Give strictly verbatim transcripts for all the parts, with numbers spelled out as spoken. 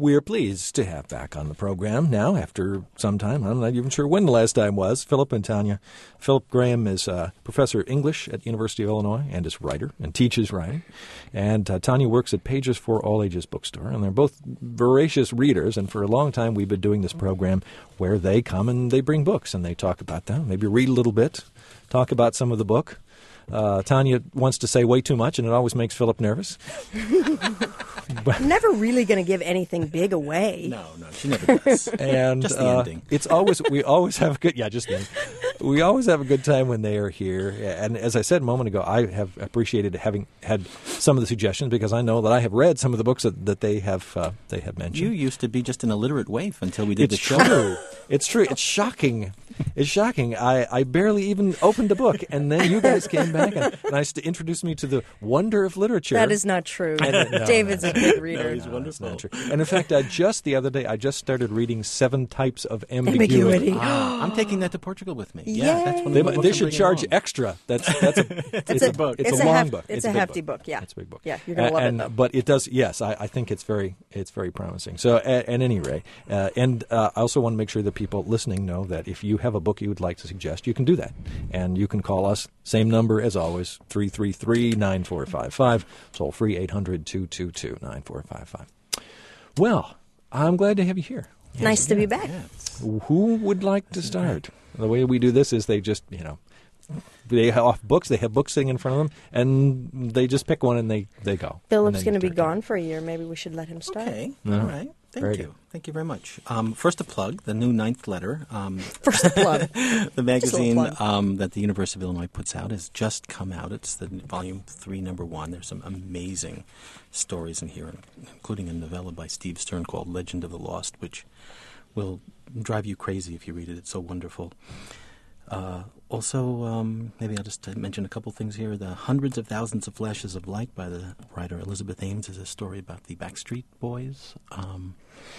We're pleased to have back on the program now after some time. I'm not even sure when the last time was. Philip and Tanya. Philip Graham is a professor of English at the University of Illinois and is a writer and teaches writing. And uh, Tanya works at Pages for All Ages bookstore. And they're both voracious readers. And for a long time, we've been doing this program where they come and they bring books and they talk about them. Maybe read a little bit, talk about some of the book. Uh, Tanya wants to say way too much, and it always makes Philip nervous. I'm never really going to give anything big away. No, no, she never does. And just the uh, ending. It's always we always have a good yeah, just the ending. We always have a good time when they are here. And as I said a moment ago, I have appreciated having had some of the suggestions because I know that I have read some of the books that, that they have uh, they have mentioned. You used to be just an illiterate waif until we did it's the show. True. It's true. It's shocking. It's shocking. I, I barely even opened a book, and then you guys came back and nice to introduce me to the wonder of literature. That is not true. And, no, David's a big reader. No, he's No, wonderful. that's not true. And in fact, I just the other day, I just started reading Seven Types of Ambiguity. Ambiguity. Ah, I'm taking that to Portugal with me. Yeah, Yay. that's one of They, the books they I'm should bringing charge along. extra. That's that's a it's, It's a, a book. It's, it's a, a long hef- book. it's a a big hefty book, yeah. It's a big book. Yeah, you're gonna love it, and, though. But it does. Yes, I, I think it's very it's very promising. So at, at any rate, uh, and uh, I also want to make sure that people listening know that if you have a book you would like to suggest, you can do that, and you can call us. Same number as always, three three three, nine four five five, toll free eight hundred, two two two, nine four five five. Well, I'm glad to have you here. Nice to be back. Who would like to start? The way we do this is they just, you know, they have off books. They have books sitting in front of them, and they just pick one and they, they go. Philip's going to be gone for a year. Maybe we should let him start. Okay, No. all right. Thank Very you. good. Thank you very much. Um, first, a plug, the new Ninth Letter. Um, First plug. the magazine plug. um, that the University of Illinois puts out has just come out. It's the volume three, number one. There's some amazing stories in here, including a novella by Steve Stern called Legend of the Lost, which will drive you crazy if you read it. It's so wonderful. Uh, also, um, maybe I'll just uh, mention a couple things here. The Hundreds of Thousands of Flashes of Light by the writer Elizabeth Ames is a story about the Backstreet Boys. Um,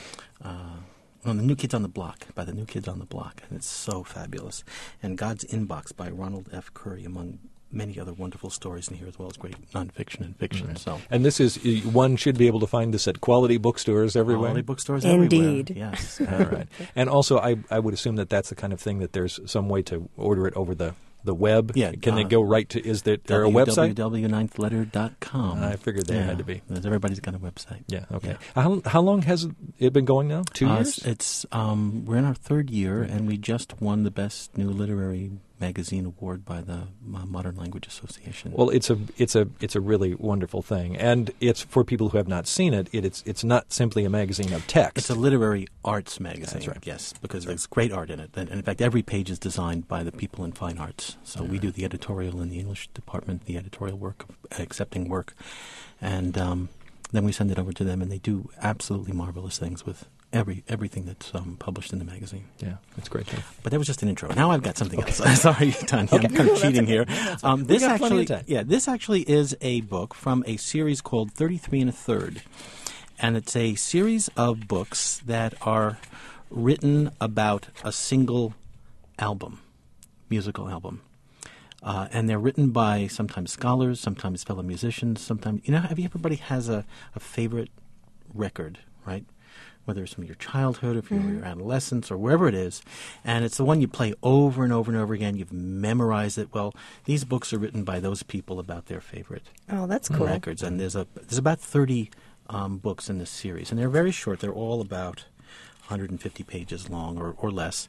uh, well, the New Kids on the Block, by the New Kids on the Block, and it's so fabulous. And God's Inbox by Ronald F. Curry, among many other wonderful stories in here, as well as great nonfiction and fiction. Right. So, And this is, one should be able to find this at quality bookstores everywhere. quality bookstores Indeed. everywhere. Yes. All right. And also, I, I would assume that that's the kind of thing that there's some way to order it over the, the web. Yeah, Can uh, they go right to, is there, there a website? w w w dot ninth letter dot com. I figured there yeah. had to be. Everybody's got a website. Yeah, okay. Yeah. How, how long has it been going now? Two Uh, years? It's, it's um, we're in our third year, and we just won the best new literary magazine award by the uh, Modern Language Association. Well, it's a it's a it's a really wonderful thing, and it's for people who have not seen it. it it's it's not simply a magazine of text. It's a literary arts magazine. That's right. Yes, because there's great art in it, and, and in fact, every page is designed by the people in fine arts. So we do the editorial in the English department, the editorial work, of accepting work, and um, then we send it over to them, and they do absolutely marvelous things with every everything that's um, published in the magazine. Yeah, it's great. Too. But that was just an intro. Now I've got something else. Sorry, Tanya, I'm kind of cheating here. Um, We this got plenty actually, of time. yeah, this actually is a book from a series called thirty-three and a Third, and it's a series of books that are written about a single album, musical album. Uh, and they're written by sometimes scholars, sometimes fellow musicians, sometimes, you know, everybody has a, a favorite record, right? Whether it's from your childhood, or from your adolescence, or wherever it is. And it's the one you play over and over and over again. You've memorized it. Well, these books are written by those people about their favorite Oh, that's cool. records. And there's a there's about thirty um, books in this series. And they're very short. They're all about one hundred fifty pages long or, or less.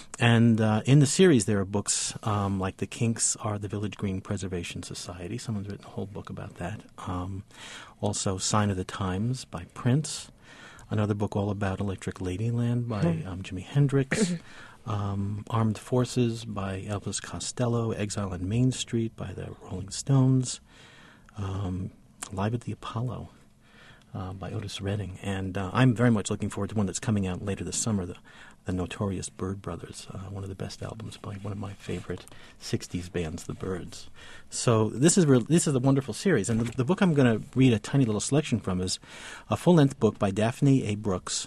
And uh, in the series, there are books um, like The Kinks are the Village Green Preservation Society. Someone's written a whole book about that. Um, also, Sign of the Times by Prince. Another book all about Electric Ladyland by um, Jimi Hendrix. um, Armed Forces by Elvis Costello. Exile on Main Street by the Rolling Stones. Um, Live at the Apollo uh, by Otis Redding. And uh, I'm very much looking forward to one that's coming out later this summer, the, the Notorious Bird Brothers, uh, one of the best albums by one of my favorite sixties bands, the Byrds. So this is re- this is a wonderful series. And the, the book I'm going to read a tiny little selection from is a full-length book by Daphne A. Brooks,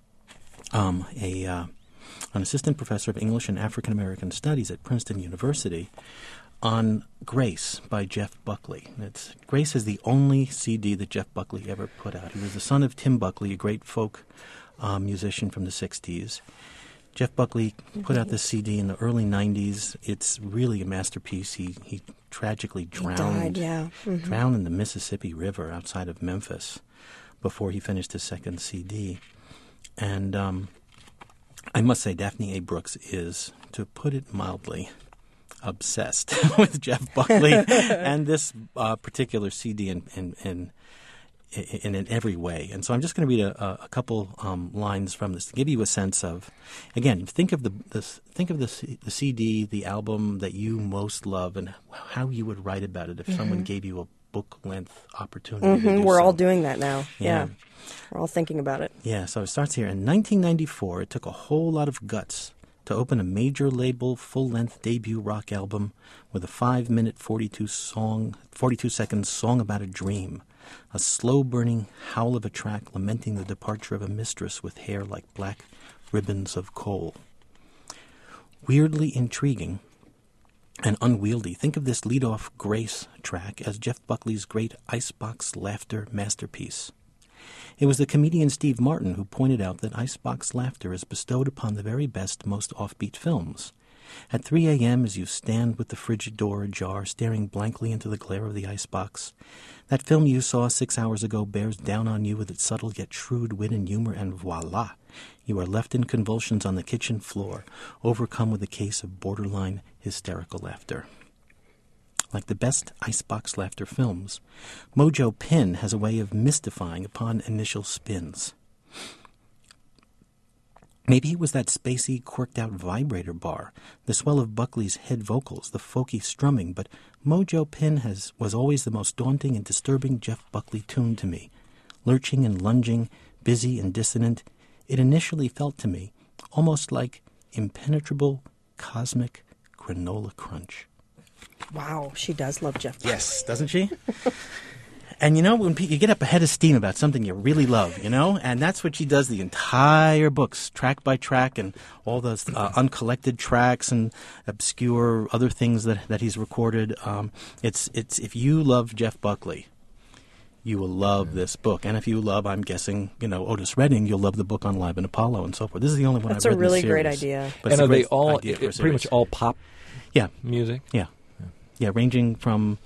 um, a uh, an assistant professor of English and African American Studies at Princeton University. on Grace by Jeff Buckley. It's, Grace is the only C D that Jeff Buckley ever put out. He was the son of Tim Buckley, a great folk um, musician from the sixties. Jeff Buckley put out this C D in the early nineties. It's really a masterpiece. He he tragically drowned, He died, yeah. Mm-hmm. drowned in the Mississippi River outside of Memphis before he finished his second C D. And um, I must say, Daphne A. Brooks is, to put it mildly, obsessed with Jeff Buckley and this uh, particular C D in, in, in In, in every way. And so I'm just going to read a, a couple um, lines from this to give you a sense of, again, think of the this, think of the, C, the C D, the album that you most love, and how you would write about it if mm-hmm. someone gave you a book-length opportunity mm-hmm. to do We're so. all doing that now. Yeah. Yeah. We're all thinking about it. Yeah, so it starts here. In nineteen ninety-four, it took a whole lot of guts to open a major label full-length debut rock album with a five-minute, forty-two song, forty-two second song about a dream. A slow-burning howl of a track lamenting the departure of a mistress with hair like black ribbons of coal. Weirdly intriguing and unwieldy, think of this lead-off Grace track as Jeff Buckley's great icebox laughter masterpiece. It was the comedian Steve Martin who pointed out that icebox laughter is bestowed upon the very best, most offbeat films. At three a.m., as you stand with the frigid door ajar, staring blankly into the glare of the icebox, that film you saw six hours ago bears down on you with its subtle yet shrewd wit and humor, and voila, you are left in convulsions on the kitchen floor, overcome with a case of borderline hysterical laughter. Like the best icebox laughter films, Mojo Pin has a way of mystifying upon initial spins. Maybe it was that spacey, quirked-out vibrator bar, the swell of Buckley's head vocals, the folky strumming, but Mojo Pin has, was always the most daunting and disturbing Jeff Buckley tune to me. Lurching and lunging, busy and dissonant, it initially felt to me almost like impenetrable, cosmic granola crunch. Wow, she does love Jeff Buckley. Yes, doesn't she? And you know, when pe- you get up ahead of steam about something you really love, you know, and that's what she does the entire books, track by track, and all those uh, uncollected tracks and obscure other things that, that he's recorded. Um, it's it's if you love Jeff Buckley, you will love this book. And if you love, I'm guessing, you know, Otis Redding, you'll love the book on Live and Apollo and so forth. This is the only one That's I've read a really in the series. great idea. But and it's a are they great all idea for a it, pretty much series. all pop Yeah. music? Yeah. Yeah, ranging from,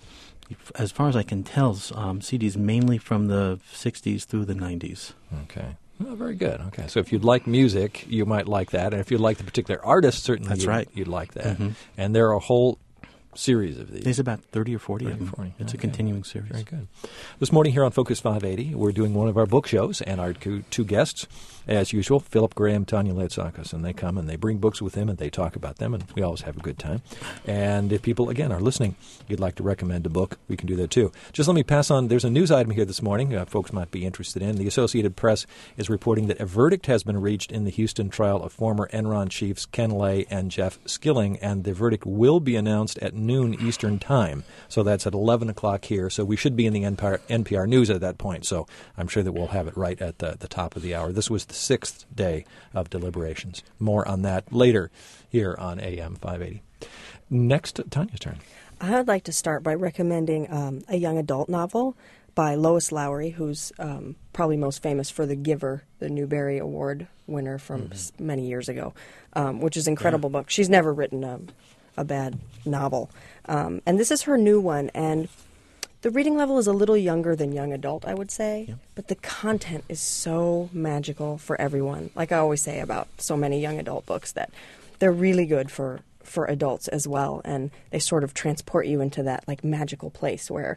as far as I can tell, um, C Ds mainly from the sixties through the nineties. Okay. Well, very good. Okay. So if you'd like music, you might like that. And if you'd like the particular artist, certainly That's you'd, right. you'd like that. Mm-hmm. And there are a whole series of these. There's about thirty or forty thirty of them. forty. It's Okay. a continuing series. Very good. This morning here on Focus five eighty, we're doing one of our book shows, and our two, two guests, as usual, Philip Graham, Tanya Leitsakis, and they come and they bring books with them and they talk about them, and we always have a good time. And if people, again, are listening, you'd like to recommend a book, we can do that too. Just let me pass on, there's a news item here this morning uh, folks might be interested in. The Associated Press is reporting that a verdict has been reached in the Houston trial of former Enron chiefs Ken Lay and Jeff Skilling, and the verdict will be announced at noon Eastern Time. So that's at eleven o'clock here. So we should be in the N P R, N P R News at that point. So I'm sure that we'll have it right at the, the top of the hour. This was the sixth day of deliberations. More on that later here on A M five eighty. Next, Tanya's turn. I'd like to start by recommending um, a young adult novel by Lois Lowry, who's um, probably most famous for The Giver, the Newbery Award winner from mm-hmm. s- many years ago, um, which is an incredible yeah. book. She's never written a, a bad novel. Um, and this is her new one, and the reading level is a little younger than young adult, I would say, yeah. but the content is so magical for everyone. Like I always say about so many young adult books, that they're really good for, for adults as well, and they sort of transport you into that like magical place where,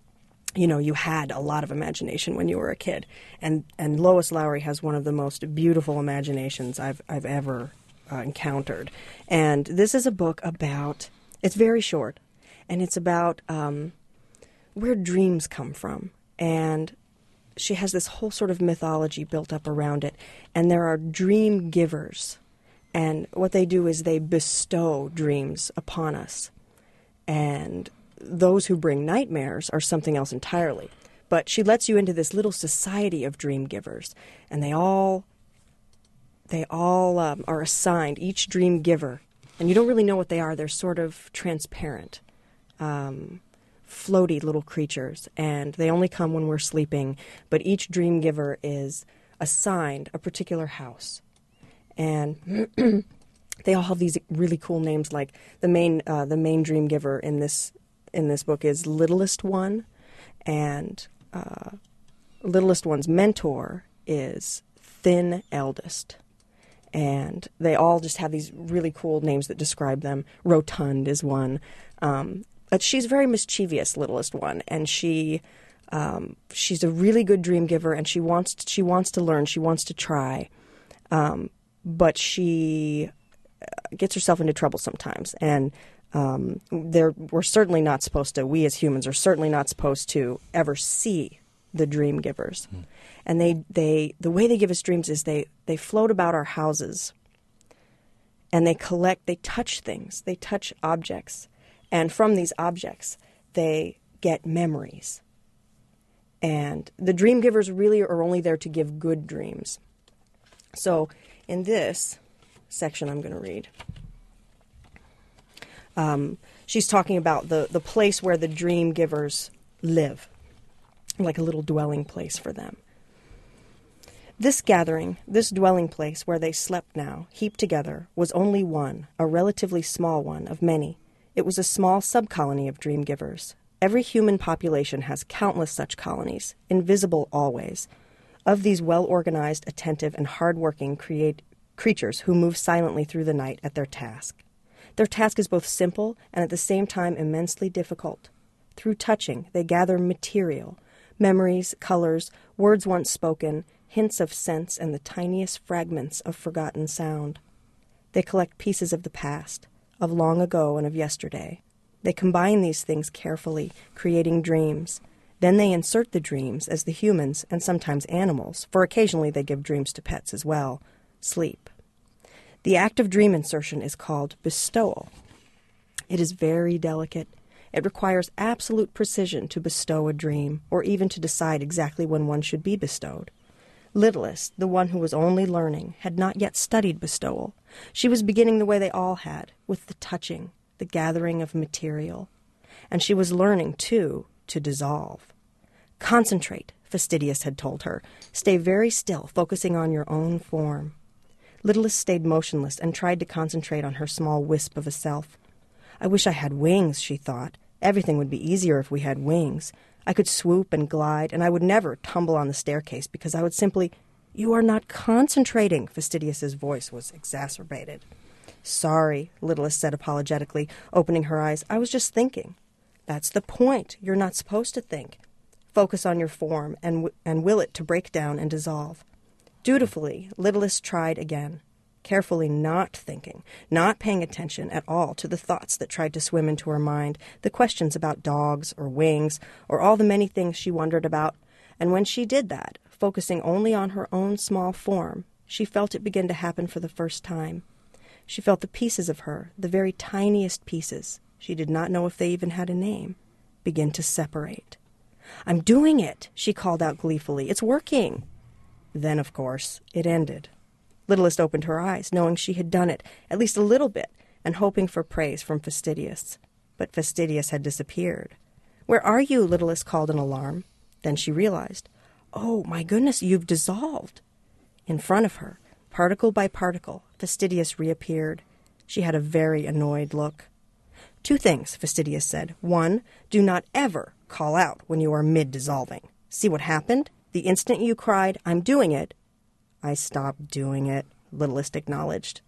you know, you had a lot of imagination when you were a kid. And and Lois Lowry has one of the most beautiful imaginations I've I've ever uh, encountered. And this is a book about, it's very short, and it's about um, where dreams come from. And she has this whole sort of mythology built up around it. And there are dream givers. And what they do is they bestow dreams upon us. And those who bring nightmares are something else entirely. But she lets you into this little society of dream givers. And they all, they all um, are assigned, each dream giver. And you don't really know what they are. They're sort of transparent. um, floaty little creatures, and they only come when we're sleeping, but each dream giver is assigned a particular house. And they all have these really cool names, like the main uh, the main dream giver in this in this book is Littlest One, and uh, Littlest One's mentor is Thin Eldest. And they all just have these really cool names that describe them. Rotund is one. Um, but she's very mischievous, Littlest One, and she um, she's a really good dream giver, and she wants to, she wants to learn, she wants to try, um, but she gets herself into trouble sometimes. And um, there, we're certainly not supposed to. We as humans are certainly not supposed to ever see the dream givers. Mm. And they, they the way they give us dreams is they, they float about our houses, and they collect, they touch things, they touch objects, and from these objects they get memories. And the dream givers really are only there to give good dreams. So in this section I'm going to read, um, she's talking about the, the place where the dream givers live, like a little dwelling place for them. This gathering, this dwelling place where they slept now, heaped together, was only one, a relatively small one, of many. It was a small sub-colony of dream givers. Every human population has countless such colonies, invisible always, of these well-organized, attentive, and hard-working create creatures who move silently through the night at their task. Their task is both simple and at the same time immensely difficult. Through touching, they gather material, memories, colors, words once spoken, hints of sense, and the tiniest fragments of forgotten sound. They collect pieces of the past, of long ago and of yesterday. They combine these things carefully, creating dreams. Then they insert the dreams as the humans, and sometimes animals, for occasionally they give dreams to pets as well, sleep. The act of dream insertion is called bestowal. It is very delicate. It requires absolute precision to bestow a dream, or even to decide exactly when one should be bestowed. Littlest, the one who was only learning, had not yet studied bestowal. She was beginning the way they all had, with the touching, the gathering of material. And she was learning, too, to dissolve. Concentrate, Fastidious had told her. Stay very still, focusing on your own form. Littlest stayed motionless and tried to concentrate on her small wisp of a self. I wish I had wings, she thought. Everything would be easier if we had wings. I could swoop and glide, and I would never tumble on the staircase because I would simply... You are not concentrating, Fastidious's voice was exacerbated. Sorry, Littlest said apologetically, opening her eyes. I was just thinking. That's the point. You're not supposed to think. Focus on your form and, w- and will it to break down and dissolve. Dutifully, Littlest tried again, carefully not thinking, not paying attention at all to the thoughts that tried to swim into her mind, the questions about dogs or wings or all the many things she wondered about. And when she did that, focusing only on her own small form, she felt it begin to happen for the first time. She felt the pieces of her, the very tiniest pieces, she did not know if they even had a name, begin to separate. I'm doing it, she called out gleefully. It's working. Then, of course, it ended. Littlest opened her eyes, knowing she had done it, at least a little bit, and hoping for praise from Fastidious. But Fastidious had disappeared. Where are you? Littlest called in alarm. Then she realized, oh, my goodness, you've dissolved. In front of her, particle by particle, Fastidious reappeared. She had a very annoyed look. Two things, Fastidious said. One, do not ever call out when you are mid-dissolving. See what happened? The instant you cried, I'm doing it, I stopped doing it, Littlest acknowledged.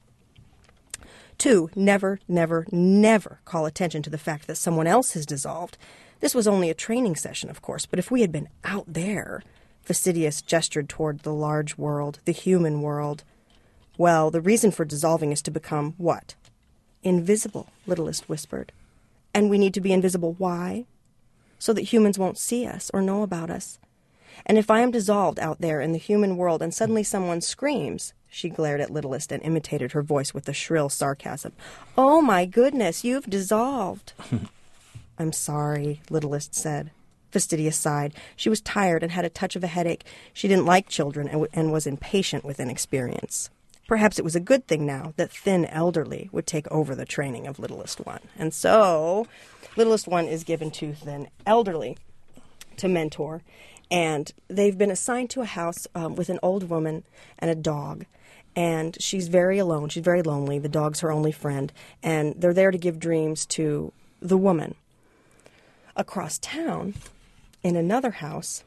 Two, never, never, never call attention to the fact that someone else has dissolved. This was only a training session, of course, but if we had been out there... Fastidious gestured toward the large world, the human world. Well, the reason for dissolving is to become what? Invisible, Littlest whispered. And we need to be invisible. Why? So that humans won't see us or know about us. And if I am dissolved out there in the human world and suddenly someone screams, she glared at Littlest and imitated her voice with a shrill sarcasm. Oh, my goodness, you've dissolved. I'm sorry, Littlest said. Fastidious sighed. She was tired and had a touch of a headache. She didn't like children and, w- and was impatient with inexperience. Perhaps it was a good thing now that thin elderly would take over the training of littlest one. And so littlest one is given to thin elderly to mentor. And they've been assigned to a house um, with an old woman and a dog. And she's very alone. She's very lonely. The dog's her only friend. And they're there to give dreams to the woman. Across town, in another house,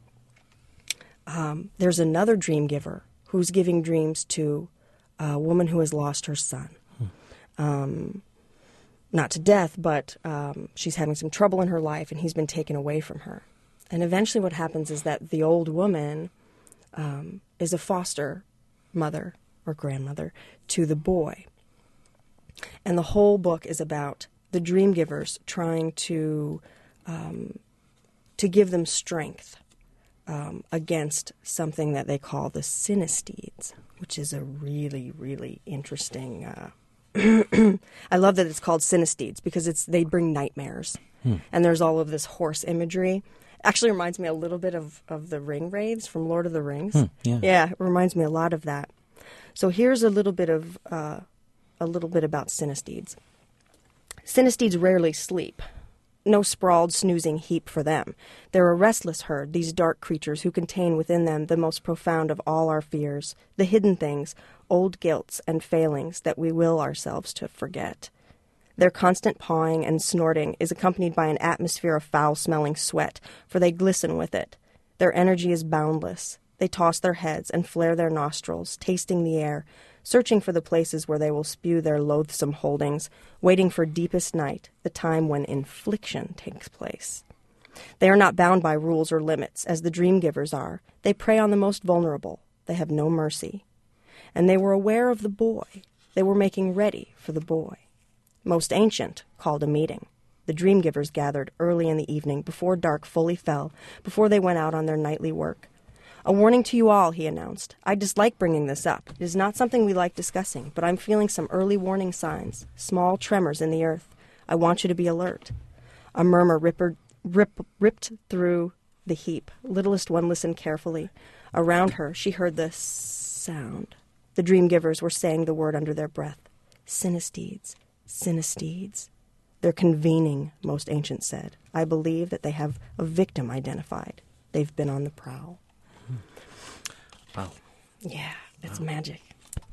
um, there's another dream giver who's giving dreams to a woman who has lost her son. Hmm. Um, not to death, but um, she's having some trouble in her life, and he's been taken away from her. And eventually what happens is that the old woman um, is a foster mother or grandmother to the boy. And the whole book is about the dream givers trying to um, to give them strength um, against something that they call the synesthetes, which is a really, really interesting... Uh, I love that it's called synesthetes because it's they bring nightmares. Hmm. And there's all of this horse imagery. Actually reminds me a little bit of, of the ring wraiths from Lord of the Rings. Hmm, yeah. yeah, it reminds me a lot of that. So here's a little bit of uh, a little bit about synesthetes. Synesthetes rarely sleep. No sprawled, snoozing heap for them. They're a restless herd, these dark creatures who contain within them the most profound of all our fears, the hidden things, old guilts and failings that we will ourselves to forget. Their constant pawing and snorting is accompanied by an atmosphere of foul-smelling sweat, for they glisten with it. Their energy is boundless. They toss their heads and flare their nostrils, tasting the air, searching for the places where they will spew their loathsome holdings, waiting for deepest night, the time when infliction takes place. They are not bound by rules or limits, as the dream givers are. They prey on the most vulnerable. They have no mercy. And they were aware of the boy. They were making ready for the boy. Most Ancient called a meeting. The dream givers gathered early in the evening, before dark fully fell, before they went out on their nightly work. A warning to you all, he announced. I dislike bringing this up. It is not something we like discussing, but I'm feeling some early warning signs, small tremors in the earth. I want you to be alert. A murmur ripper, rip, ripped through the heap. Littlest one listened carefully. Around her, she heard the sound. The dream givers were saying the word under their breath. Synesthetes, synesthetes. They're convening, Most Ancient said. I believe that they have a victim identified. They've been on the prowl. Wow. Yeah, it's wow. magic.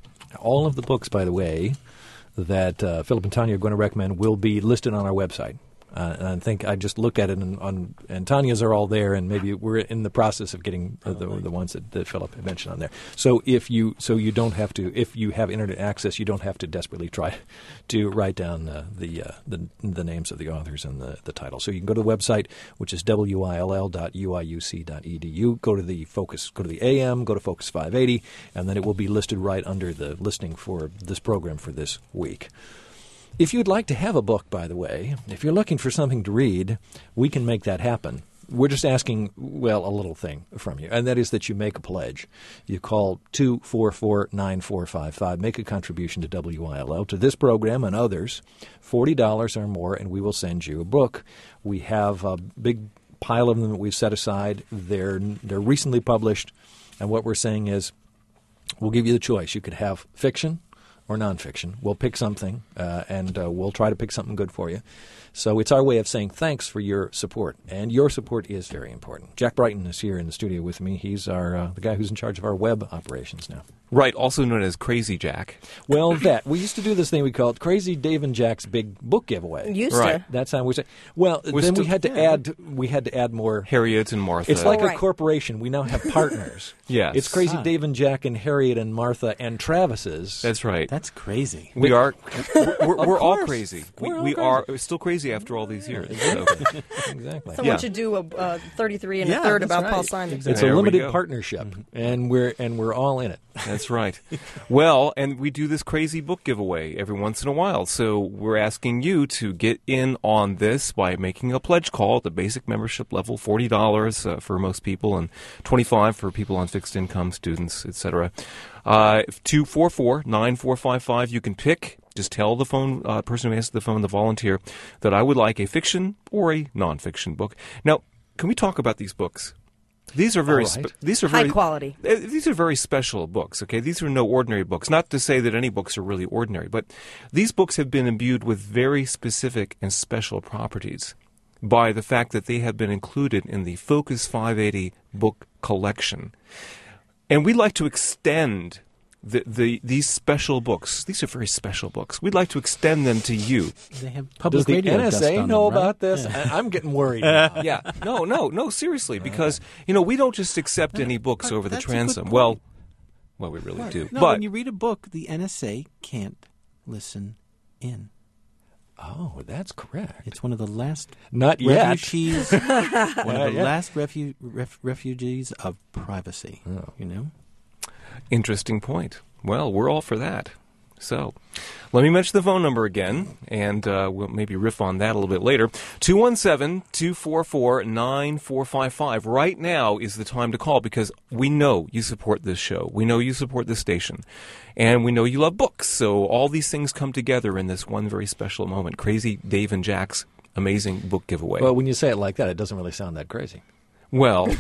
All of the books, by the way, that uh, Philip and Tanya are going to recommend will be listed on our website. Uh, and I think I just looked at it, and, on, and Tanya's are all there, and maybe we're in the process of getting uh, the, the ones that, that Philip had mentioned on there. So if you so you don't have to, if you have internet access, you don't have to desperately try to write down uh, the, uh, the the names of the authors and the, the title. So you can go to the website, which is W I L L dot U I U C dot E D U. Go to the Focus, go to the A M, go to Focus five eighty, and then it will be listed right under the listing for this program for this week. If you'd like to have a book, by the way, if you're looking for something to read, we can make that happen. We're just asking, well, a little thing from you, and that is that you make a pledge. You call two four four, nine four five five, make a contribution to W I L L, to this program and others, forty dollars or more, and we will send you a book. We have a big pile of them that we've set aside. They're, they're recently published, and what we're saying is we'll give you the choice. You could have fiction or nonfiction. We'll pick something, uh, and uh, we'll try to pick something good for you. So it's our way of saying thanks for your support, and your support is very important. Jack Brighton is here in the studio with me. He's our uh, the guy who's in charge of our web operations now. Right, also known as Crazy Jack. Well, that. We used to do this thing we called Crazy Dave and Jack's Big Book Giveaway. Used right. to. That's how we say. Well, We're then still, we had to yeah. add we had to add more. Harriet and Martha. It's like oh, right. a corporation. We now have partners. Yes. It's Crazy Ah. Dave and Jack and Harriet and Martha and Travis's. That's right. That's crazy. We are. We're, we're, we're all course. crazy. We, We're all we crazy. are we're still crazy after all these years. So. Exactly. Someone Yeah. should do a uh, thirty-three and Yeah, a third that's about right. Paul Simon. Exactly. It's There a we limited go. partnership, and we're and we're all in it. That's right. Well, and we do this crazy book giveaway every once in a while. So we're asking you to get in on this by making a pledge call at the basic membership level, forty dollars uh, for most people and twenty-five dollars for people on fixed income, students, et cetera. Uh, two four four, nine four five five. You can pick. Just tell the phone uh, person who answers the phone, the volunteer, that I would like a fiction or a nonfiction book. Now, can we talk about these books? These are very All right. spe- these are High very quality. uh, These are very special books, okay? These are no ordinary books. Not to say that any books are really ordinary, but these books have been imbued with very specific and special properties by the fact that they have been included in the Focus five eighty book collection. And we'd like to extend the, the these special books. These are very special books. We'd like to extend them to you. They have public Does the radio N S A dust on know them, right? about this? Yeah. I, I'm getting worried now. Yeah. No, no, no, seriously, because, you know, we don't just accept any books but over the that's a good transom. point. Well, well, we really do. No, but when you read a book, the N S A can't listen in. Oh, that's correct. It's one of the last Not yet. refugees. one of the Yeah. last refu- ref- refugees of privacy. Oh. You know. Interesting point. Well, we're all for that. So, let me mention the phone number again, and uh, we'll maybe riff on that a little bit later. two one seven, two four four, nine four five five. Right now is the time to call because we know you support this show. We know you support this station. And we know you love books. So all these things come together in this one very special moment. Crazy Dave and Jack's amazing book giveaway. Well, when you say it like that, it doesn't really sound that crazy. Well,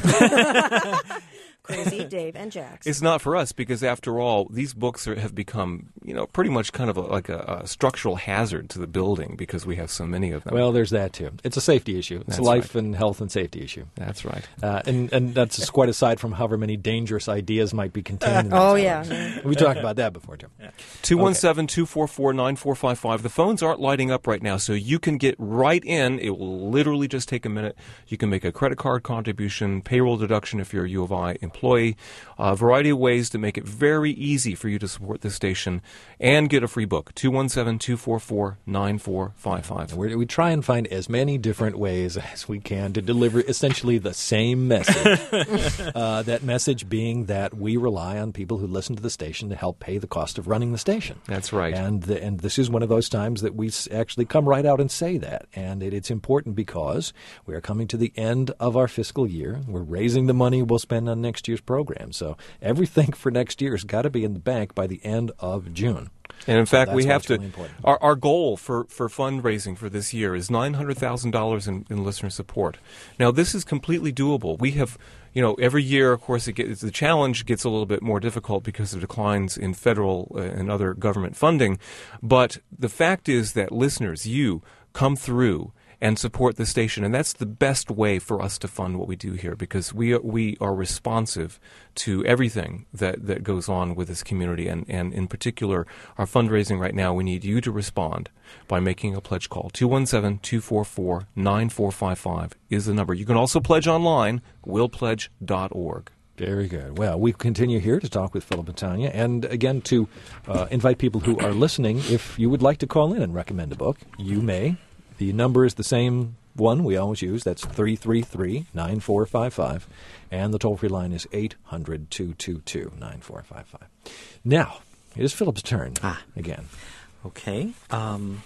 Crazy Dave and Jax. it's not for us because, after all, these books are, have become, you know, pretty much kind of a, like a, a structural hazard to the building because we have so many of them. Well, there's that too. It's a safety issue. It's That's a life right. and health and safety issue. That's right. Uh, and, and that's just quite aside from however many dangerous ideas might be contained in Oh, these yeah. books. We talked about that before, too. two one seven, two four four, nine four five five. The phones aren't lighting up right now, so you can get right in. It will literally just take a minute. You can make a credit card contribution, payroll deduction if you're a U of I employee, a variety of ways to make it very easy for you to support this station and get a free book. two one seven, two four four, nine four five five. We're, we try and find as many different ways as we can to deliver essentially the same message. uh, that message being that we rely on people who listen to the station to help pay the cost of running the station. That's right. And the, and this is one of those times that we s- actually come right out and say that. And it, it's important because we are coming to the end of our fiscal year. We're raising the money we'll spend on next year's program. So everything for next year has got to be in the bank by the end of June. And in fact, That's we why have it's to. really important. Our, our goal for, for fundraising for this year is nine hundred thousand dollars in, in listener support. Now, this is completely doable. We have, you know, every year, of course, it gets, the challenge gets a little bit more difficult because of declines in federal uh, and other government funding. But the fact is that listeners, you come through and support the station, and that's the best way for us to fund what we do here because we are, we are responsive to everything that, that goes on with this community, and, and in particular, our fundraising right now, we need you to respond by making a pledge call. two one seven, two four four, nine four five five is the number. You can also pledge online, will pledge dot org. Very good. Well, we continue here to talk with Philip and Tanya, and again to uh, invite people who are listening, if you would like to call in and recommend a book, you may. The number is the same one we always use. That's three three three, nine four five five. And the toll-free line is eight hundred, two two two, nine four five five. Now, it is Philip's turn Ah. again. Okay. Um,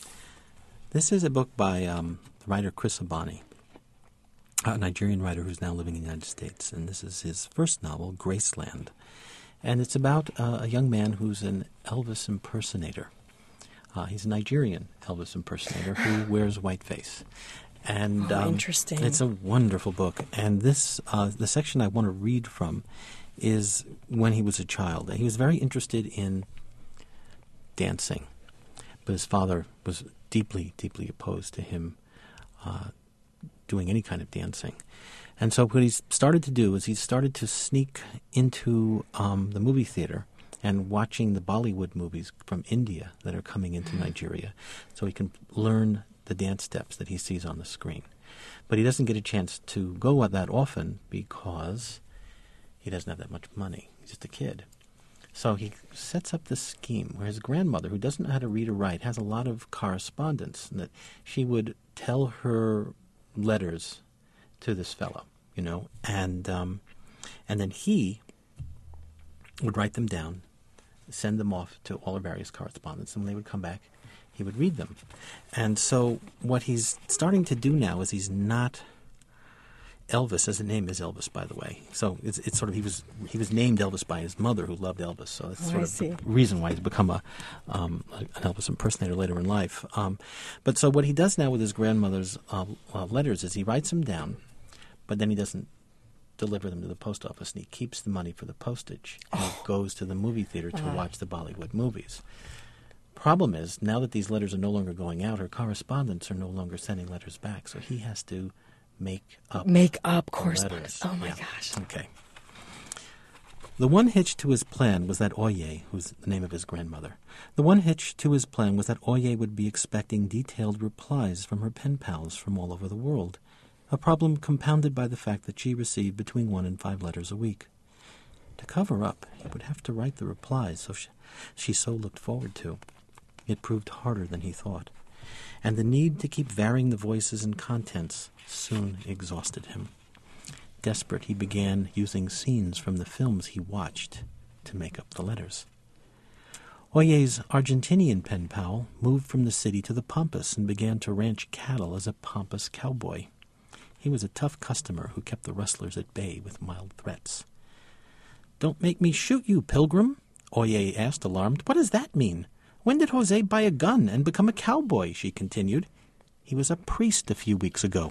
this is a book by um, the writer Chris Abani, a Nigerian writer who's now living in the United States. And this is his first novel, Graceland. And it's about uh, a young man who's an Elvis impersonator. Uh, he's a Nigerian Elvis impersonator who wears whiteface. And Oh, um, interesting. It's a wonderful book. And this, uh, the section I want to read from is when he was a child. And he was very interested in dancing. But his father was deeply, deeply opposed to him uh, doing any kind of dancing. And so what he started to do is he started to sneak into um, the movie theater and watching the Bollywood movies from India that are coming into Nigeria so he can learn the dance steps that he sees on the screen. But he doesn't get a chance to go that often because he doesn't have that much money. He's just a kid. So he sets up this scheme where his grandmother, who doesn't know how to read or write, has a lot of correspondence, and that she would tell her letters to this fellow, you know, and um, and then he would write them down, send them off to all the various correspondents, and when they would come back, he would read them. And so what he's starting to do now is he's not Elvis, as the name is Elvis, by the way. So it's, it's sort of he was he was named Elvis by his mother, who loved Elvis. So that's Oh, sort I of see. the reason why he's become a um, an Elvis impersonator later in life. Um, but so what he does now with his grandmother's uh, uh, letters is he writes them down, but then he doesn't deliver them to the post office, and he keeps the money for the postage. And he goes to the movie theater to Uh-huh. watch the Bollywood movies. Problem is, now that these letters are no longer going out, her correspondents are no longer sending letters back, so he has to make up Make up the correspondence. letters. Oh my Yeah. gosh. Okay. The one hitch to his plan was that Oye, who's the name of his grandmother, the one hitch to his plan was that Oye would be expecting detailed replies from her pen pals from all over the world, a problem compounded by the fact that she received between one and five letters a week. To cover up, he would have to write the replies so she, she so looked forward to. It proved harder than he thought, and the need to keep varying the voices and contents soon exhausted him. Desperate, he began using scenes from the films he watched to make up the letters. Oye's Argentinian pen pal moved from the city to the Pampas and began to ranch cattle as a Pampas cowboy. He was a tough customer who kept the rustlers at bay with mild threats. "Don't make me shoot you, pilgrim," Oye asked, alarmed. "What does that mean? When did Jose buy a gun and become a cowboy?" she continued. "He was a priest a few weeks ago."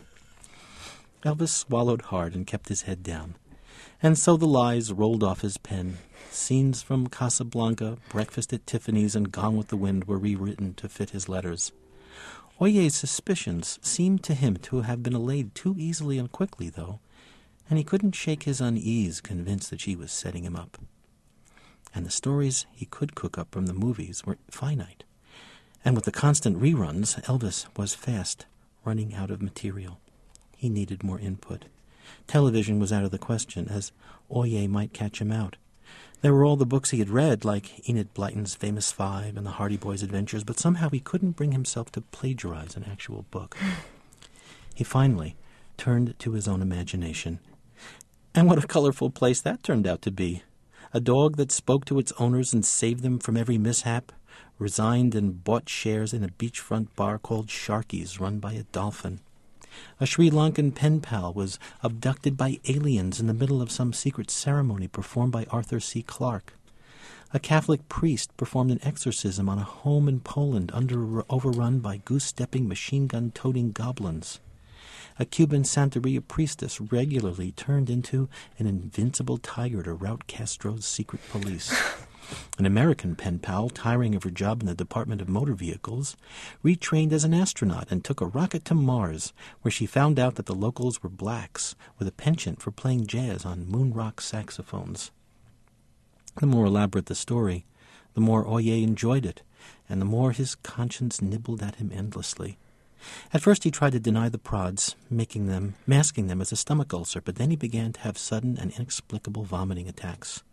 Elvis swallowed hard and kept his head down. And so the lies rolled off his pen. Scenes from Casablanca, Breakfast at Tiffany's, and Gone with the Wind were rewritten to fit his letters. Oye's suspicions seemed to him to have been allayed too easily and quickly, though, and he couldn't shake his unease, convinced that she was setting him up. And the stories he could cook up from the movies were finite. And with the constant reruns, Elvis was fast running out of material. He needed more input. Television was out of the question, as Oye might catch him out. There were all the books he had read, like Enid Blyton's Famous Five and the Hardy Boys' Adventures, but somehow he couldn't bring himself to plagiarize an actual book. He finally turned to his own imagination. And what a colorful place that turned out to be. A dog that spoke to its owners and saved them from every mishap, resigned and bought shares in a beachfront bar called Sharky's, run by a dolphin. A Sri Lankan pen pal was abducted by aliens in the middle of some secret ceremony performed by Arthur C. Clarke. A Catholic priest performed an exorcism on a home in Poland under overrun by goose-stepping, machine-gun-toting goblins. A Cuban Santeria priestess regularly turned into an invincible tiger to rout Castro's secret police. An American pen pal, tiring of her job in the Department of Motor Vehicles, retrained as an astronaut and took a rocket to Mars, where she found out that the locals were blacks with a penchant for playing jazz on moon rock saxophones. The more elaborate the story, the more Oye enjoyed it, and the more his conscience nibbled at him endlessly. At first he tried to deny the prods, making them, masking them as a stomach ulcer, but then he began to have sudden and inexplicable vomiting attacks.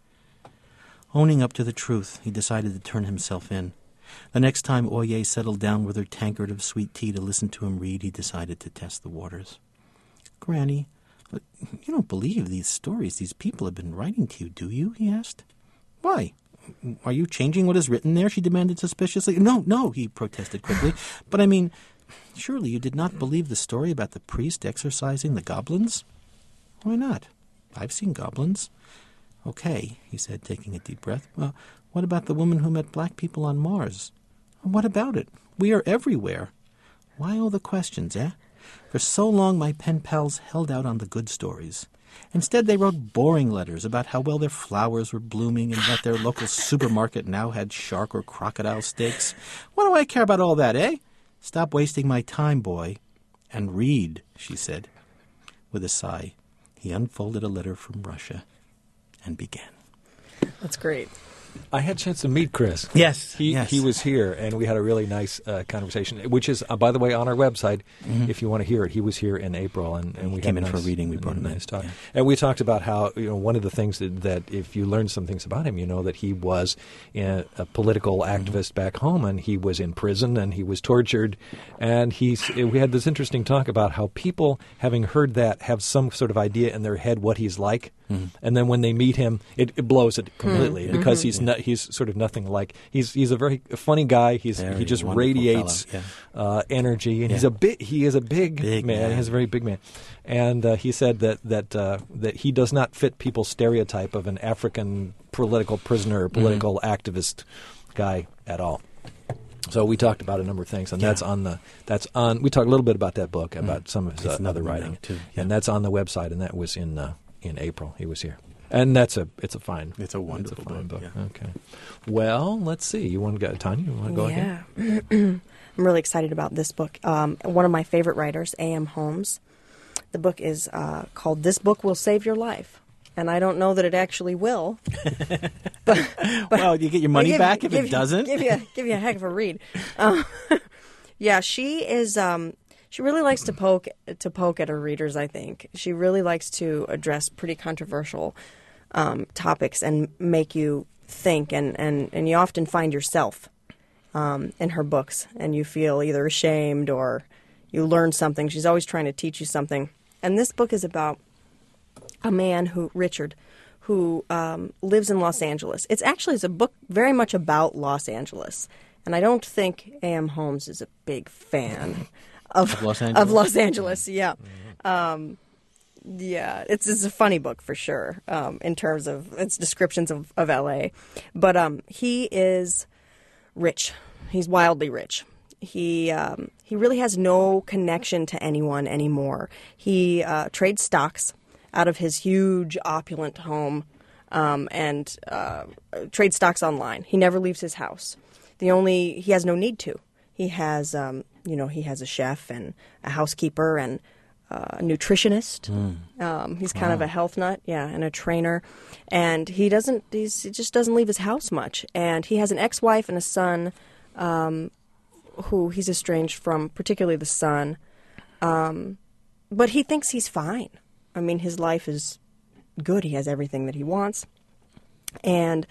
Owning up to the truth, he decided to turn himself in. The next time Oye settled down with her tankard of sweet tea to listen to him read, he decided to test the waters. "Granny, you don't believe these stories these people have been writing to you, do you?" he asked. "Why? Are you changing what is written there?" she demanded suspiciously. "No, no," he protested quickly. "But I mean, surely you did not believe the story about the priest exorcising the goblins?" "Why not? I've seen goblins." "Okay," he said, taking a deep breath. "Well, what about the woman who met black people on Mars?" "What about it? We are everywhere." Why all the questions, eh? For so long my pen pals held out on the good stories. Instead, they wrote boring letters about how well their flowers were blooming and that their local supermarket now had shark or crocodile steaks. What do I care about all that, eh? "Stop wasting my time, boy, and read," she said. With a sigh, he unfolded a letter from Russia and began. That's great. I had a chance to meet Chris. Yes, He yes. he was here, and we had a really nice uh, conversation, which is, uh, by the way, on our website, Mhm. if you want to hear it. He was here in April, and, and He we came had in a for a nice- reading. We brought him a in. nice talk. Yeah. And we talked about how, you know, one of the things that, that if you learn some things about him, you know that he was a, a political activist back home, and he was in prison, and he was tortured, and he's. We had this interesting talk about how people, having heard that, have some sort of idea in their head what he's like, Mhm. and then when they meet him, it, it blows it completely Mhm. because Mhm. he's not, he's sort of nothing like. He's he's a very funny guy. He's Very he just wonderful radiates fellow, uh, energy, and Yeah. he's a bit. He is a big, Big man. man. He's a very big man, and uh, he said that that uh, that he does not fit people's stereotype of an African political prisoner, Mm-hmm. political activist guy at all. So we talked about a number of things, and Yeah. that's on the that's on. We talked a little bit about that book, about Mm. some of his It's uh, another other one writing, now, too, yeah. and that's on the website, and that was in uh, in April. He was here. And that's a it's a fine It's a wonderful it's a fine book. book, yeah. Okay. Well, let's see. You want to go, Tanya? You want to go yeah. ahead? I'm really excited about this book. Um, one of my favorite writers, A M Holmes. The book is uh, called "This Book Will Save Your Life," and I don't know that it actually will. but, but Well, you get your money give- back if give it you- doesn't. Give you give you a heck of a read. Um, yeah, she is. Um, she really likes to poke to poke at her readers. I think she really likes to address pretty controversial um, topics and make you think, and, and, and you often find yourself um, in her books, and you feel either ashamed or you learn something. She's always trying to teach you something. And this book is about a man who, Richard, who um, lives in Los Angeles. It's actually it's a book very much about Los Angeles, and I don't think A M Holmes is a big fan of, Of Los Angeles? Of Los Angeles, yeah. Um, yeah, it's, it's a funny book for sure um, in terms of its descriptions of, of L A. But um, he is rich. He's wildly rich. He um, he really has no connection to anyone anymore. He uh, trades stocks out of his huge, opulent home um, and uh, trades stocks online. He never leaves his house. The only he has no need to. He has um, you know he has a chef and a housekeeper and uh, a nutritionist. Mm. Um, he's kind wow. of a health nut, yeah, and a trainer. And he doesn't. He's, he just doesn't leave his house much. And he has an ex-wife and a son. Um, who he's estranged from, particularly the son. Um, but he thinks he's fine. I mean, his life is good. He has everything that he wants. And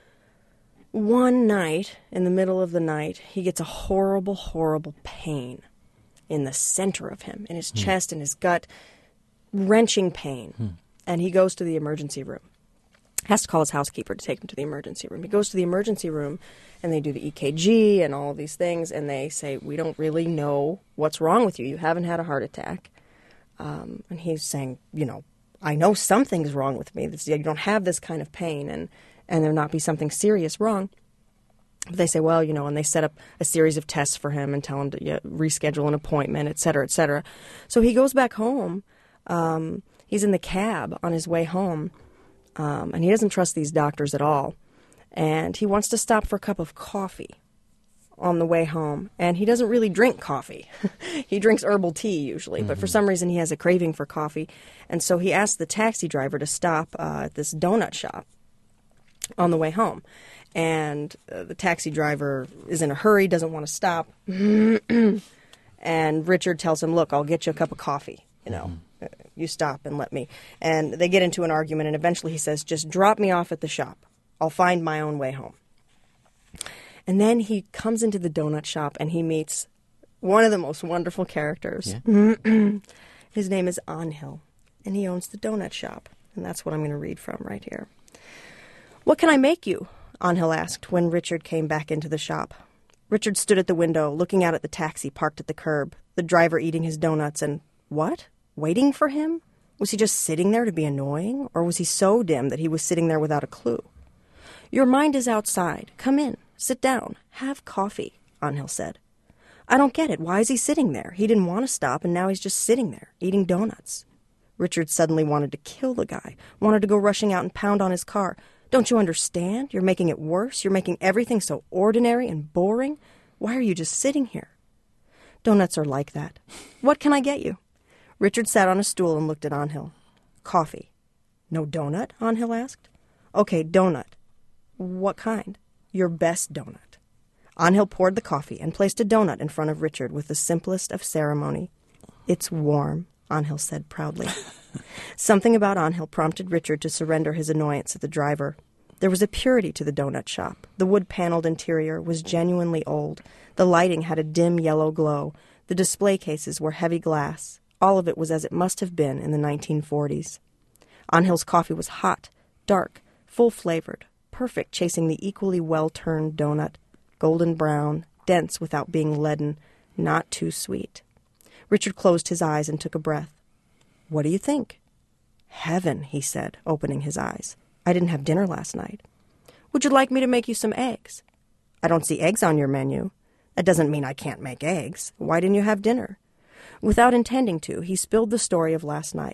one night, in the middle of the night, he gets a horrible, horrible pain in the center of him, in his hmm. chest, in his gut, wrenching pain. Hmm. And he goes to the emergency room. Has to call his housekeeper to take him to the emergency room. He goes to the emergency room, and they do the E K G and all of these things, and they say, we don't really know what's wrong with you. You haven't had a heart attack. Um, and he's saying, you know, I know something's wrong with me. This, you don't have this kind of pain, and, and there not be something serious wrong. But they say, well, you know, and they set up a series of tests for him and tell him to yeah, reschedule an appointment, et cetera, et cetera. So he goes back home. Um, he's in the cab on his way home. Um, and he doesn't trust these doctors at all. And he wants to stop for a cup of coffee on the way home. And he doesn't really drink coffee. He drinks herbal tea usually. Mm-hmm. But for some reason he has a craving for coffee. And so he asks the taxi driver to stop uh, at this donut shop on the way home. And uh, the taxi driver is in a hurry, doesn't want to stop. And Richard tells him, look, I'll get you a cup of coffee, you know. Mm-hmm. You stop and let me. And they get into an argument, and eventually he says, just drop me off at the shop. I'll find my own way home. And then he comes into the donut shop, and he meets one of the most wonderful characters. Yeah. His name is Angel, and he owns the donut shop. And that's what I'm going to read from right here. What can I make you? Angel asked when Richard came back into the shop. Richard stood at the window, looking out at the taxi parked at the curb, the driver eating his donuts, and what? Waiting for him? Was he just sitting there to be annoying? Or was he so dim that he was sitting there without a clue? Your mind is outside. Come in. Sit down. Have coffee, Angel said. I don't get it. Why is he sitting there? He didn't want to stop, and now he's just sitting there, eating donuts. Richard suddenly wanted to kill the guy, wanted to go rushing out and pound on his car. Don't you understand? You're making it worse. You're making everything so ordinary and boring. Why are you just sitting here? Donuts are like that. What can I get you? Richard sat on a stool and looked at Angel. Coffee. No donut? Angel asked. Okay, donut. What kind? Your best donut. Angel poured the coffee and placed a donut in front of Richard with the simplest of ceremony. It's warm, Angel said proudly. Something about Angel prompted Richard to surrender his annoyance at the driver. There was a purity to the donut shop. The wood-paneled interior was genuinely old. The lighting had a dim yellow glow. The display cases were heavy glass. All of it was as it must have been in the nineteen forties. Angel's coffee was hot, dark, full-flavored, perfect, chasing the equally well-turned donut, golden brown, dense without being leaden, not too sweet. Richard closed his eyes and took a breath. What do you think? Heaven, he said, opening his eyes. I didn't have dinner last night. Would you like me to make you some eggs? I don't see eggs on your menu. That doesn't mean I can't make eggs. Why didn't you have dinner? Without intending to, he spilled the story of last night.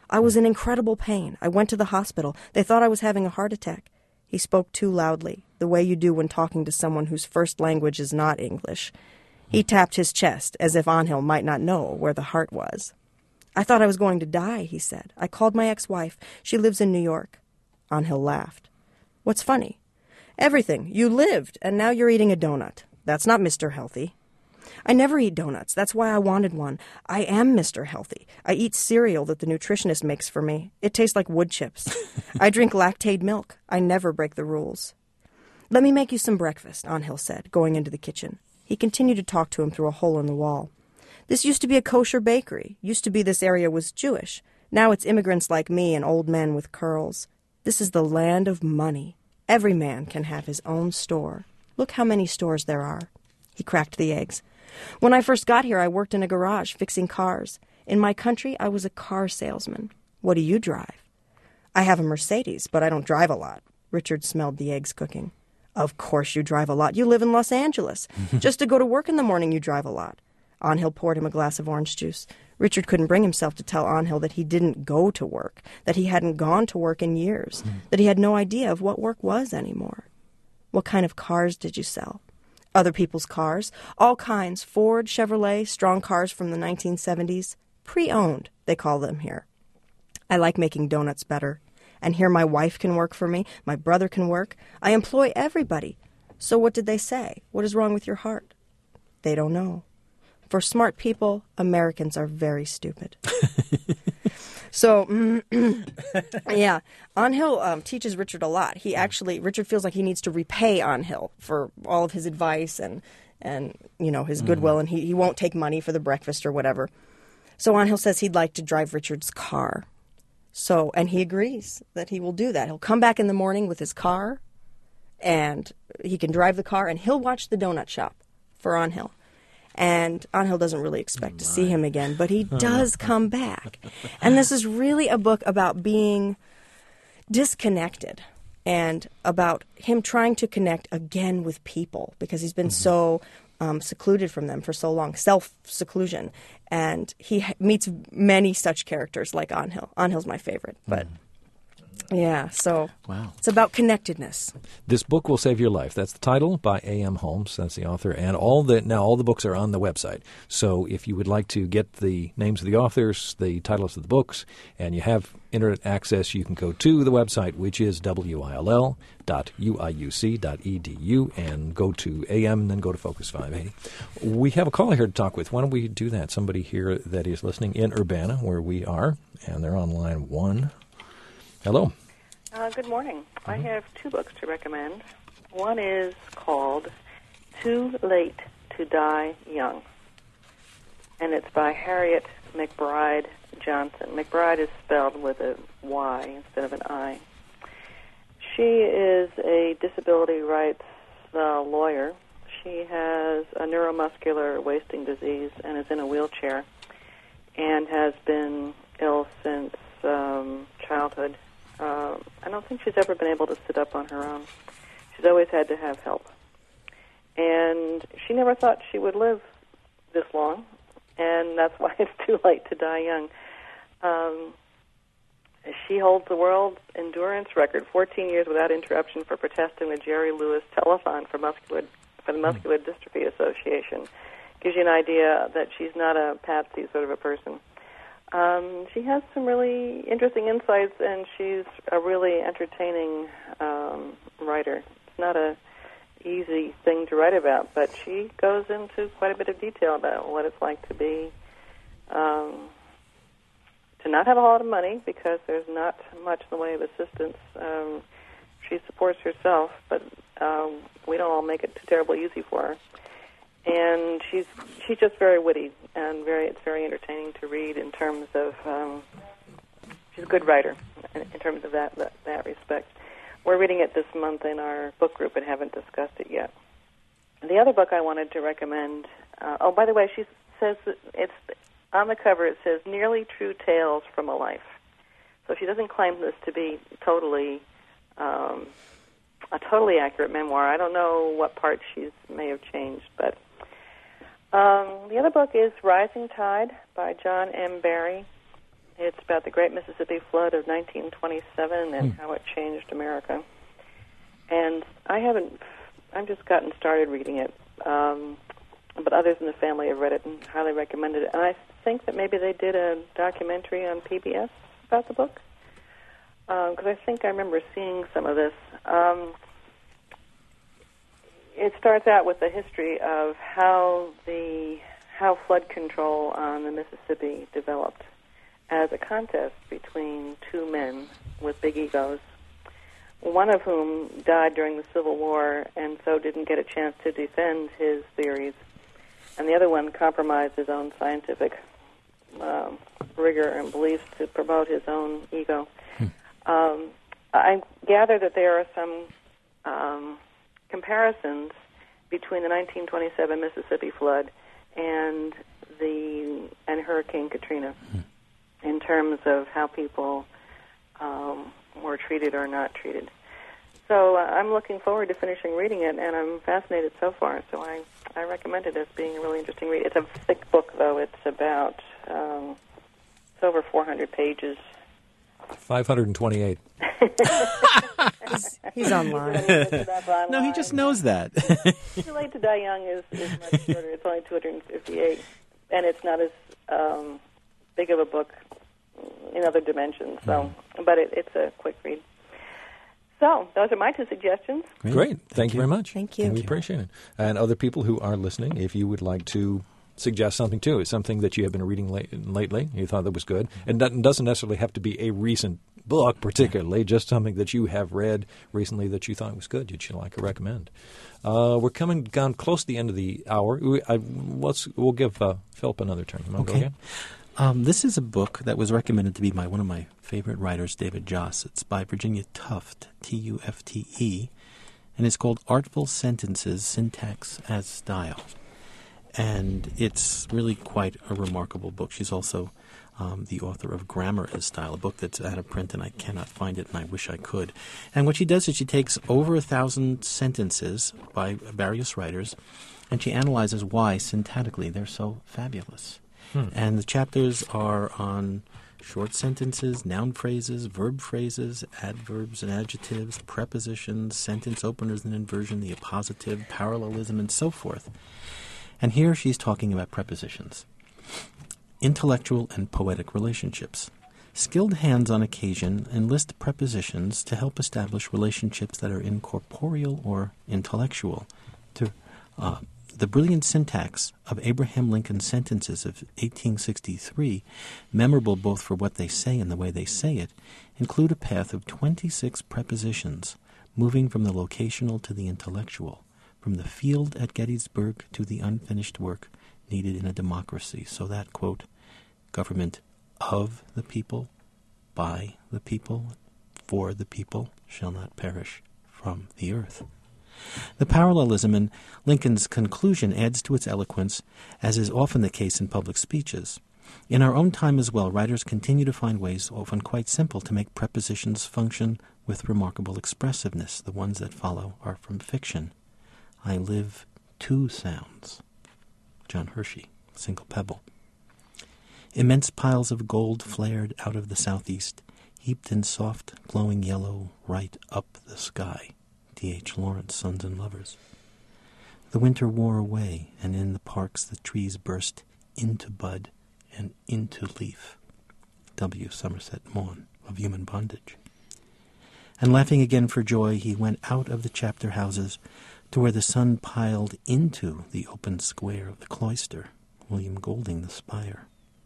I was in incredible pain. I went to the hospital. They thought I was having a heart attack. He spoke too loudly, the way you do when talking to someone whose first language is not English. He tapped his chest, as if Angel might not know where the heart was. I thought I was going to die, he said. I called my ex-wife. She lives in New York. Angel laughed. What's funny? Everything. You lived, and now you're eating a donut. That's not Mister Healthy. I never eat donuts. That's why I wanted one. I am Mister Healthy. I eat cereal that the nutritionist makes for me. It tastes like wood chips. I drink lactate milk. I never break the rules. Let me make you some breakfast, Angel said, going into the kitchen. He continued to talk to him through a hole in the wall. This used to be a kosher bakery. Used to be this area was Jewish. Now it's immigrants like me and old men with curls. This is the land of money. Every man can have his own store. Look how many stores there are. He cracked the eggs. When I first got here, I worked in a garage fixing cars. In my country, I was a car salesman. What do you drive? I have a Mercedes, but I don't drive a lot. Richard smelled the eggs cooking. Of course you drive a lot. You live in Los Angeles. Just to go to work in the morning, you drive a lot. Angel poured him a glass of orange juice. Richard couldn't bring himself to tell Angel that he didn't go to work, that he hadn't gone to work in years, that he had no idea of what work was anymore. What kind of cars did you sell? Other people's cars. All kinds. Ford, Chevrolet, strong cars from the nineteen seventies. Pre-owned, they call them here. I like making donuts better. And here my wife can work for me. My brother can work. I employ everybody. So what did they say? What is wrong with your heart? They don't know. For smart people, Americans are very stupid. So, yeah, Angel um, teaches Richard a lot. He actually, Richard feels like he needs to repay Angel for all of his advice and, and you know, his goodwill, mm. and he, he won't take money for the breakfast or whatever. So Angel says he'd like to drive Richard's car. So, and he agrees that he will do that. He'll come back in the morning with his car, and he can drive the car, and he'll watch the donut shop for Angel. And Angel doesn't really expect to see him again, but he does come back. And this is really a book about being disconnected and about him trying to connect again with people because he's been mm-hmm. so um, secluded from them for so long, self-seclusion. And he ha- meets many such characters like Angel. Angel's my favorite, but... Mm. Yeah, so wow. It's about connectedness. This book will save your life. That's the title by A M. Holmes. That's the author. And all the now all the books are on the website. So if you would like to get the names of the authors, the titles of the books, and you have internet access, you can go to the website, which is W I L L dot U I U C dot E D U, and go to A M, and then go to Focus five eighty. We have a caller here to talk with. Why don't we do that? Somebody here that is listening in Urbana, where we are, and they're on line one. Hello. Uh, good morning. Mm-hmm. I have two books to recommend. One is called Too Late to Die Young, and it's by Harriet McBride Johnson. McBride is spelled with a Y instead of an I. She is a disability rights uh, lawyer. She has a neuromuscular wasting disease and is in a wheelchair and has been ill since um, childhood. Uh, I don't think she's ever been able to sit up on her own. She's always had to have help. And she never thought she would live this long, and that's why it's too late to die young. Um, she holds the world endurance record, fourteen years without interruption, for protesting the Jerry Lewis Telethon for, muscular, for the Muscular Dystrophy Association. Gives you an idea that she's not a patsy sort of a person. Um, she has some really interesting insights, and she's a really entertaining um, writer. It's not a easy thing to write about, but she goes into quite a bit of detail about what it's like to be, um, to not have a lot of money because there's not much in the way of assistance. Um, she supports herself, but um, we don't all make it too terribly easy for her. And she's she's just very witty and very it's very entertaining to read in terms of um, she's a good writer in, in terms of that, that that respect. We're reading it this month in our book group and haven't discussed it yet. The other book I wanted to recommend. Uh, oh, by the way, she says that it's on the cover. It says "Nearly True Tales from a Life," so she doesn't claim this to be totally. Um, a totally accurate memoir. I don't know what part she may have changed, but um, the other book is Rising Tide by John M. Barry, It's about the Great Mississippi Flood of nineteen twenty-seven and Hmm. how it changed America. And I haven't, I've just gotten started reading it, um, but others in the family have read it and highly recommended it. And I think that maybe they did a documentary on P B S about the book, because I think I remember seeing some of this. Um, it starts out with the history of how the how flood control on the Mississippi developed as a contest between two men with big egos, one of whom died during the Civil War and so didn't get a chance to defend his theories, and the other one compromised his own scientific um, rigor and beliefs to promote his own ego. Hmm. Um, I gather that there are some um, comparisons between the nineteen twenty-seven Mississippi flood and the and Hurricane Katrina hmm. in terms of how people um, were treated or not treated. So uh, I'm looking forward to finishing reading it, and I'm fascinated so far. So I, I recommend it as being a really interesting read. It's a thick book, though. It's about um, it's over four hundred pages. five hundred twenty-eight. he's, he's online. online. No, he just knows that. Too Late to Die Young is, is much shorter. It's only two hundred fifty-eight, and it's not as um, big of a book in other dimensions. So, mm. but it, it's a quick read. So, those are my two suggestions. Great. Great. Thank, Thank you very much. Thank you. And we appreciate it. And other people who are listening, if you would like to suggest something too, something that you have been reading late, lately, you thought that was good, and that doesn't necessarily have to be a recent book particularly, just something that you have read recently that you thought was good, that you'd like to recommend. Uh, we're coming down close to the end of the hour. We, I, let's, we'll give uh, Philip another turn. You want to okay. go again? Um, this is a book that was recommended to be by one of my favorite writers, David Joss. It's by Virginia Tufte, T U F T E, and it's called Artful Sentences, Syntax as Style. And it's really quite a remarkable book. She's also um, the author of Grammar as Style, a book that's out of print, and I cannot find it, and I wish I could. And what she does is she takes over a thousand sentences by various writers, and she analyzes why, syntactically, they're so fabulous. Hmm. And the chapters are on short sentences, noun phrases, verb phrases, adverbs and adjectives, prepositions, sentence openers and inversion, the appositive, parallelism, and so forth. And here she's talking about prepositions. Intellectual and poetic relationships. Skilled hands on occasion enlist prepositions to help establish relationships that are incorporeal or intellectual. To uh, The brilliant syntax of Abraham Lincoln's sentences of eighteen sixty-three, memorable both for what they say and the way they say it, include a path of twenty-six prepositions, moving from the locational to the intellectual, from the field at Gettysburg to the unfinished work needed in a democracy, so that, quote, government of the people, by the people, for the people, shall not perish from the earth. The parallelism in Lincoln's conclusion adds to its eloquence, as is often the case in public speeches. In our own time as well, writers continue to find ways, often quite simple, to make prepositions function with remarkable expressiveness. The ones that follow are from fiction. I live two sounds. John Hershey, Single Pebble. Immense piles of gold flared out of the southeast, heaped in soft, glowing yellow right up the sky. D H Lawrence, Sons and Lovers. The winter wore away, and in the parks the trees burst into bud and into leaf. W. Somerset Maugham, of Human Bondage. And laughing again for joy, he went out of the chapter houses to where the sun piled into the open square of the cloister, William Golding the spire.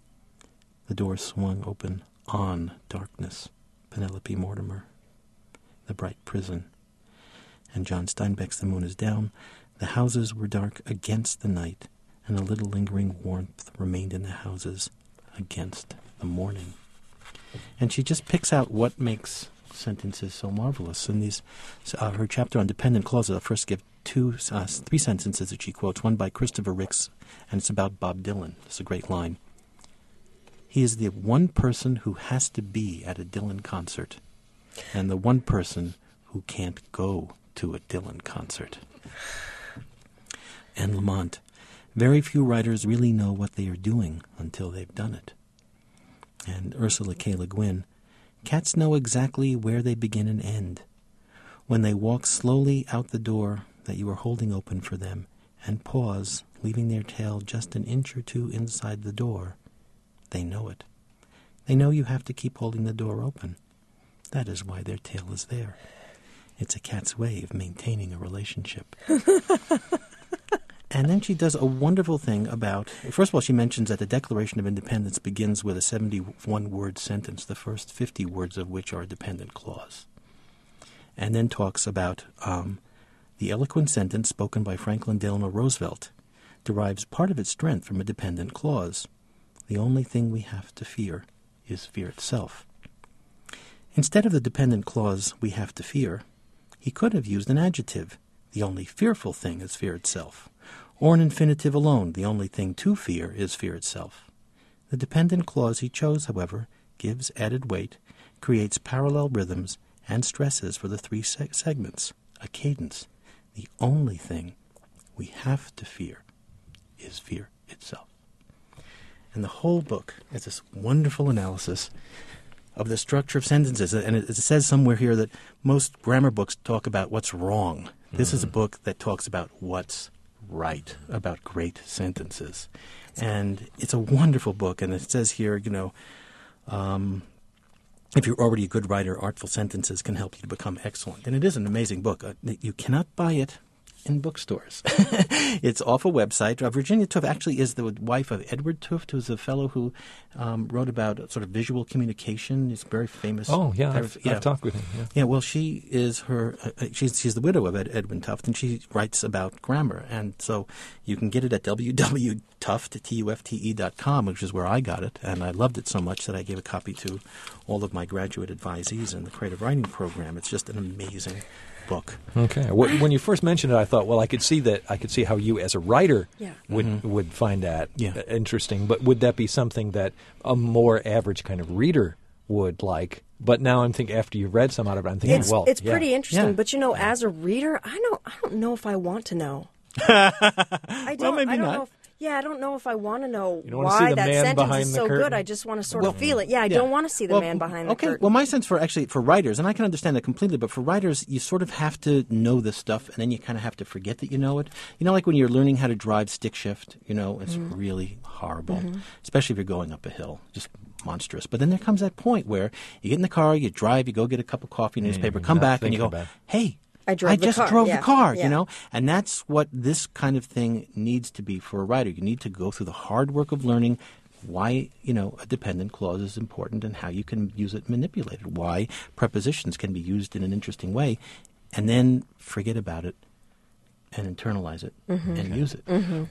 The door swung open on darkness, Penelope Mortimer, the bright prison. And John Steinbeck's The Moon is Down. The houses were dark against the night, and a little lingering warmth remained in the houses against the morning. And she just picks out what makes sentences so marvelous. In these, uh, her chapter on dependent clauses, I'll first give two, uh, three sentences that she quotes. One by Christopher Ricks, and it's about Bob Dylan. It's a great line. He is the one person who has to be at a Dylan concert, and the one person who can't go to a Dylan concert. And Lamont, very few writers really know what they are doing until they've done it. And Ursula K. Le Guin, cats know exactly where they begin and end. When they walk slowly out the door that you are holding open for them and pause, leaving their tail just an inch or two inside the door, they know it. They know you have to keep holding the door open. That is why their tail is there. It's a cat's way of maintaining a relationship. And then she does a wonderful thing about, first of all, she mentions that the Declaration of Independence begins with a seventy-one word sentence, the first fifty words of which are a dependent clause. And then talks about um, the eloquent sentence spoken by Franklin Delano Roosevelt derives part of its strength from a dependent clause. The only thing we have to fear is fear itself. Instead of the dependent clause, we have to fear, he could have used an adjective. The only fearful thing is fear itself. Or an infinitive alone, the only thing to fear is fear itself. The dependent clause he chose, however, gives added weight, creates parallel rhythms, and stresses for the three se- segments, a cadence. The only thing we have to fear is fear itself. And the whole book is this wonderful analysis of the structure of sentences. And it, it says somewhere here that most grammar books talk about what's wrong. This mm-hmm. is a book that talks about what's right, about great sentences. And it's a wonderful book. And it says here, you know, um, if you're already a good writer, artful sentences can help you to become excellent. And it is an amazing book. Uh, you cannot buy it in bookstores. It's off a website. Uh, Virginia Tooft actually is the wife of Edward Tooft, who's a fellow who um, wrote about sort of visual communication. He's very famous. Oh, yeah, I've, yeah. I've talked with him. Yeah, yeah well, she is her, uh, she's, she's the widow of Ed, Edwin Tufte, and she writes about grammar. And so you can get it at w w w dot tufte dot com, which is where I got it. And I loved it so much that I gave a copy to all of my graduate advisees in the creative writing program. It's just an amazing book. Okay. When you first mentioned it, I thought, well, I could see that. I could see how you, as a writer, yeah. would mm-hmm. would find that yeah. interesting. But would that be something that a more average kind of reader would like? But now I'm thinking, after you've read some out of it, I'm thinking, it's, well, it's yeah. pretty interesting. Yeah. But you know, as a reader, I don't, I don't know if I want to know. I don't. Well, maybe I don't not. know if, yeah, I don't know if I want to know You don't want to see why the that man sentence behind is the so curtain? good. I just want to sort Well, of feel it. Yeah, I yeah. don't want to see the Well, man behind okay. the curtain. Well, my sense for actually for writers, and I can understand that completely, but for writers, you sort of have to know this stuff, and then you kind of have to forget that you know it. You know, like when you're learning how to drive stick shift, you know, it's mm-hmm. really horrible, mm-hmm. especially if you're going up a hill. Just monstrous. But then there comes that point where you get in the car, you drive, you go get a cup of coffee, newspaper, Mm, come not back, and you go, thinking about it. hey, I drove I the just car. drove Yeah. the car, Yeah. you know? And that's what this kind of thing needs to be for a writer. You need to go through the hard work of learning why, you know, a dependent clause is important and how you can use it and manipulate it, why prepositions can be used in an interesting way, and then forget about it and internalize it mm-hmm. and use it. Mm-hmm.